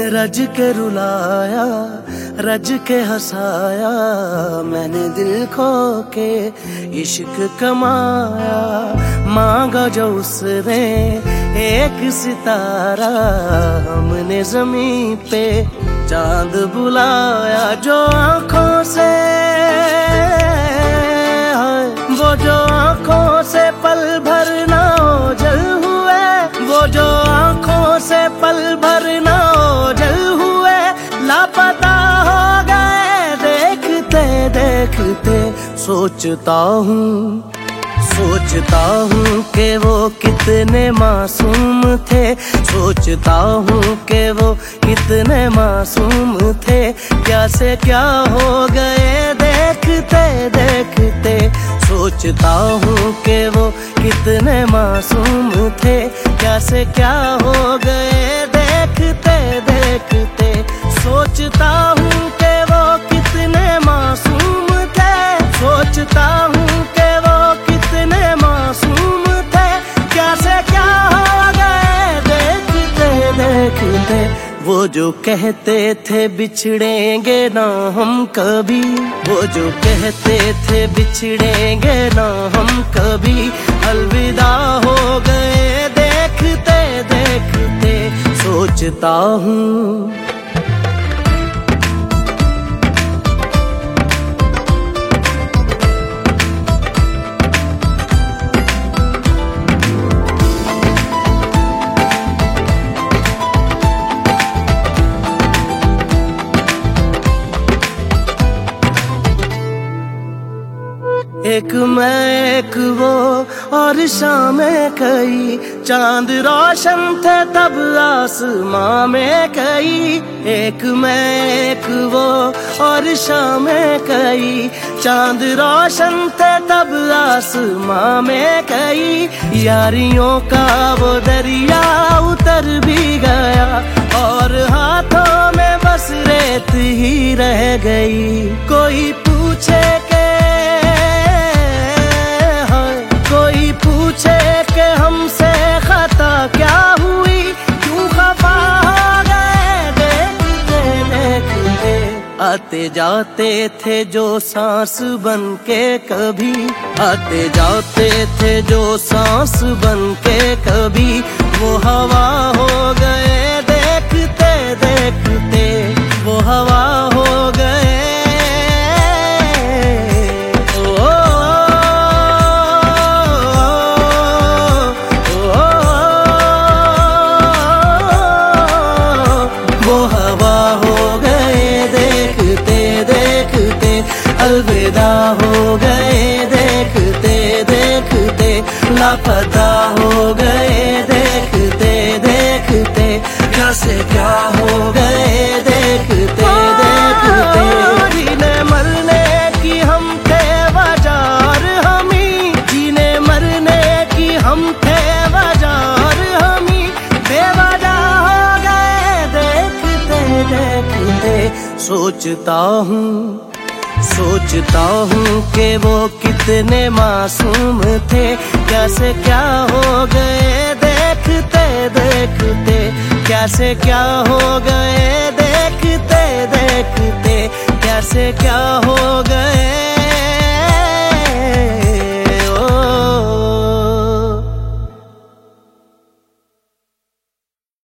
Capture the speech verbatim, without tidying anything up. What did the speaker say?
रज के रुलाया, रज के हंसाया, मैंने दिल खो के इश्क कमाया। मांगा जो उसने एक सितारा, हमने जमीन पे चांद बुलाया। जो आंखों से वो जो आंखों से पल भर ना ओझल हुए, वो जो आंखों से पल भर ना ओझल हुए, लापता हो गए देखते देखते। सोचता हूँ सोचता हूँ कि वो कितने मासूम थे, सोचता हूँ कि वो कितने मासूम थे। क्या से क्या हो गए देखते देखते। सोचता हूँ कि वो कितने मासूम थे, क्या से क्या हो गए देखते देखते। सोचता हूँ कि वो कितने मासूम थे, सोचता हूँ कि वो कितने मासूम थे। क्या से क्या हो गए देखते देखते। वो जो कहते थे बिछड़ेंगे ना हम कभी, वो जो कहते थे बिछड़ेंगे ना हम कभी, अलविदा हो गए देखते देखते। सोचता हूँ एक मैं एक वो और शामें कई, चांद रोशन थे तब आसमां में कई। एक मैं एक वो और शामें कई, चांद रोशन थे तब आसमां में कई। यारियों का वो दरिया उतर भी गया, और हाथों में बस रेत ही रह गई। कोई पूछे के कोई पूछे कि हमसे खता क्या हुई, क्यों खफा हो गए देखते देखते। आते जाते थे जो सांस बन के कभी, आते जाते थे जो सांस बन के कभी, वो हवा हो गए देखते देखते। वो हवा हो गए अलविदा हो गए देखते देखते। लापता हो गए देखते देखते। क्या से क्या हो गए देखते देखते। जीने मरने की हम थे बाजार हमी, जीने मरने की हम थे बाजार हमी, बेवजह हो गए देखते देखते। सोचता हूँ सोचता हूँ कि वो कितने मासूम थे, क्या से क्या हो गए देखते देखते। क्या से क्या हो गए देखते देखते। क्या से क्या हो गए